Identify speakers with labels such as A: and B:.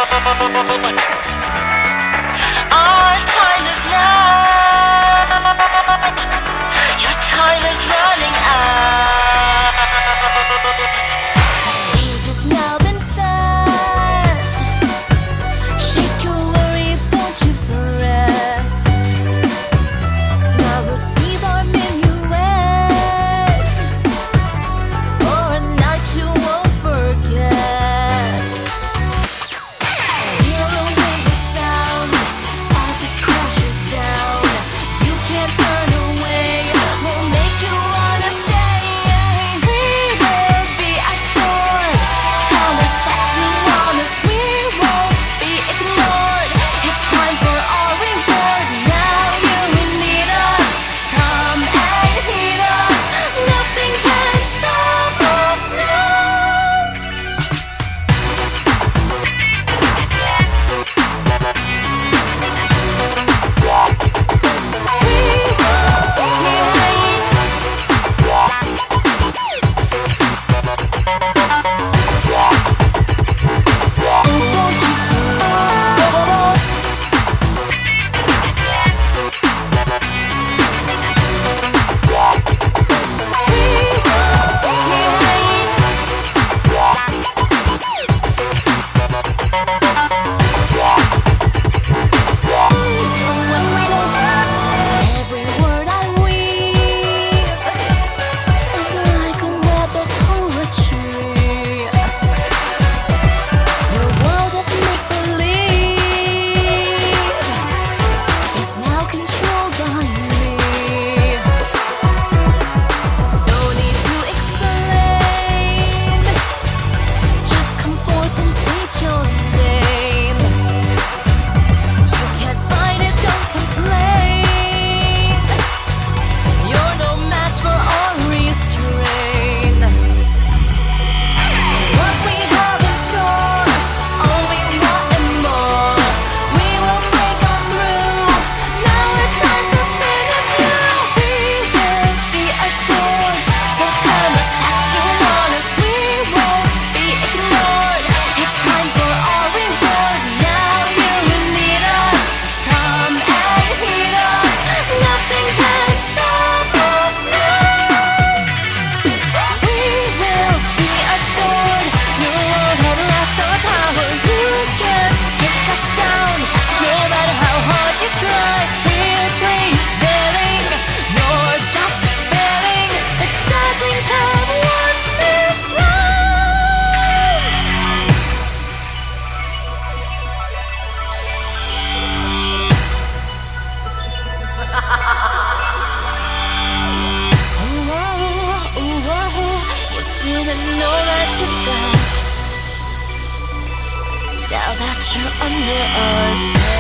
A: Our time is now. Your time is running out.
B: The stage has now been set. Shake your worries, don't you fret. Now receive our minuet for a night you won't forget. Hear the sound as it crashes down. You can't turn away. We'll make you wanna stay. We will be adored. Tell us that you want us. We won't be ignored. It's time for our reward. Now you need us. Come and heed us. Nothing can stop us now. Every word I weave is like a web of poetry. Your world of make-believe is now controlled by me. No need to explain. Just come forth and state your name. You can't find it, don't complain. You're no match for our restraint. What we have in store, all we want and more. We will break on through. Now it's time to finish you. We will be adored. So tell us that you want us. We won't be ignored. It's time for our reward. Now you need us. Come and heed us. Nothing can stop us now. We will be adored. You won't have lost our power. You can't take us down. No matter how hard you try, we're prevailing. You're just failing. The Dazzlings have won this round. You didn't know that you fell. Now that you're under us.